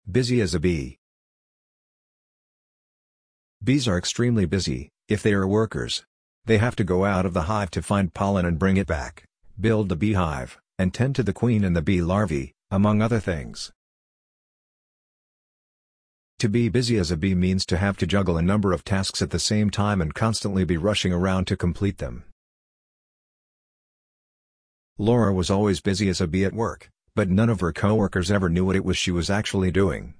Busy as a bee. Bees are extremely busy, if they are workers. They have to go out of the hive to find pollen and bring it back, build the beehive, and tend to the queen and the bee larvae, among other things. To be busy as a bee means to have to juggle a number of tasks at the same time and constantly be rushing around to complete them. Laura was always busy as a bee at work, but none of her co-workers ever knew what it was she was actually doing.